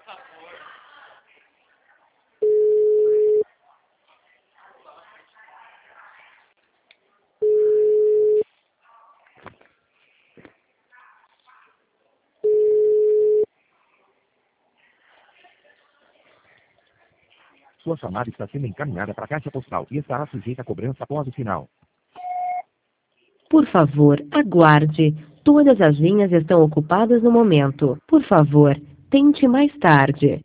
Sua chamada está sendo encaminhada para a caixa postal e estará sujeita a cobrança após o sinal. Por favor, aguarde. Todas as linhas estão ocupadas no momento. Por favor, tente mais tarde.